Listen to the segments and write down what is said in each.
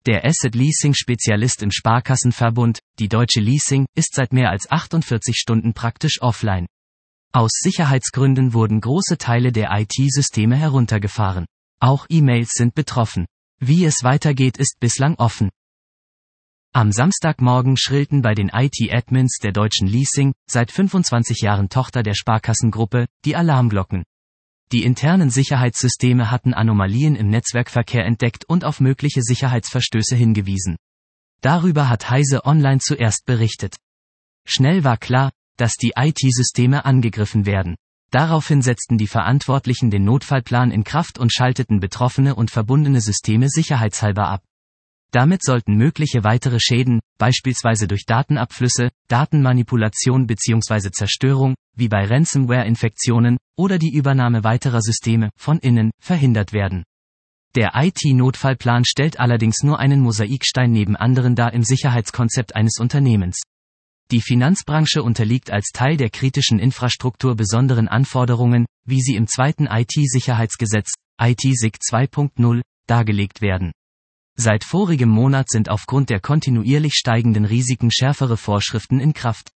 Der Asset-Leasing-Spezialist im Sparkassenverbund, die Deutsche Leasing, ist seit mehr als 48 Stunden praktisch offline. Aus Sicherheitsgründen wurden große Teile der IT-Systeme heruntergefahren. Auch E-Mails sind betroffen. Wie es weitergeht, ist bislang offen. Am Samstagmorgen schrillten bei den IT-Admins der Deutschen Leasing, seit 25 Jahren Tochter der Sparkassengruppe, die Alarmglocken. Die internen Sicherheitssysteme hatten Anomalien im Netzwerkverkehr entdeckt und auf mögliche Sicherheitsverstöße hingewiesen. Darüber hat Heise Online zuerst berichtet. Schnell war klar, dass die IT-Systeme angegriffen werden. Daraufhin setzten die Verantwortlichen den Notfallplan in Kraft und schalteten betroffene und verbundene Systeme sicherheitshalber ab. Damit sollten mögliche weitere Schäden, beispielsweise durch Datenabflüsse, Datenmanipulation bzw. Zerstörung, wie bei Ransomware-Infektionen, oder die Übernahme weiterer Systeme, von innen, verhindert werden. Der IT-Notfallplan stellt allerdings nur einen Mosaikstein neben anderen dar im Sicherheitskonzept eines Unternehmens. Die Finanzbranche unterliegt als Teil der kritischen Infrastruktur besonderen Anforderungen, wie sie im zweiten IT-Sicherheitsgesetz, IT-SIG 2.0, dargelegt werden. Seit vorigem Monat sind aufgrund der kontinuierlich steigenden Risiken schärfere Vorschriften in Kraft.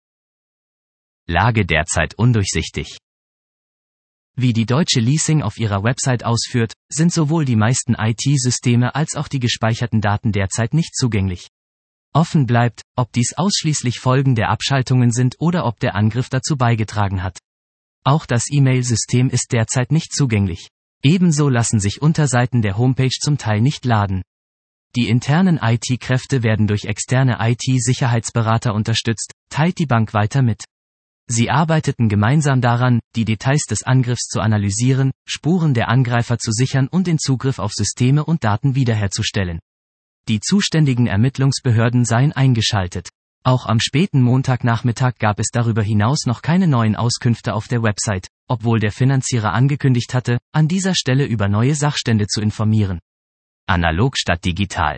Lage derzeit undurchsichtig. Wie die Deutsche Leasing auf ihrer Website ausführt, sind sowohl die meisten IT-Systeme als auch die gespeicherten Daten derzeit nicht zugänglich. Offen bleibt, ob dies ausschließlich Folgen der Abschaltungen sind oder ob der Angriff dazu beigetragen hat. Auch das E-Mail-System ist derzeit nicht zugänglich. Ebenso lassen sich Unterseiten der Homepage zum Teil nicht laden. Die internen IT-Kräfte werden durch externe IT-Sicherheitsberater unterstützt, teilt die Bank weiter mit. Sie arbeiteten gemeinsam daran, die Details des Angriffs zu analysieren, Spuren der Angreifer zu sichern und den Zugriff auf Systeme und Daten wiederherzustellen. Die zuständigen Ermittlungsbehörden seien eingeschaltet. Auch am späten Montagnachmittag gab es darüber hinaus noch keine neuen Auskünfte auf der Website, obwohl der Finanzierer angekündigt hatte, an dieser Stelle über neue Sachstände zu informieren. Analog statt digital.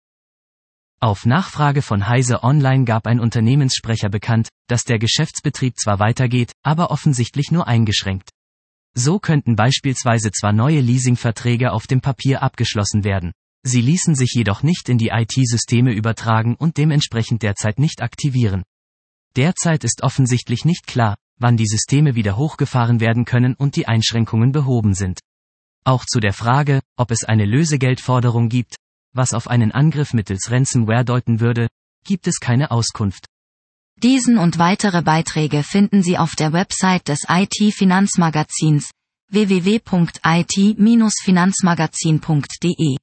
Auf Nachfrage von Heise Online gab ein Unternehmenssprecher bekannt, dass der Geschäftsbetrieb zwar weitergeht, aber offensichtlich nur eingeschränkt. So könnten beispielsweise zwar neue Leasingverträge auf dem Papier abgeschlossen werden. Sie ließen sich jedoch nicht in die IT-Systeme übertragen und dementsprechend derzeit nicht aktivieren. Derzeit ist offensichtlich nicht klar, wann die Systeme wieder hochgefahren werden können und die Einschränkungen behoben sind. Auch zu der Frage, ob es eine Lösegeldforderung gibt, was auf einen Angriff mittels Ransomware deuten würde, gibt es keine Auskunft. Diesen und weitere Beiträge finden Sie auf der Website des IT-Finanzmagazins www.it-finanzmagazin.de.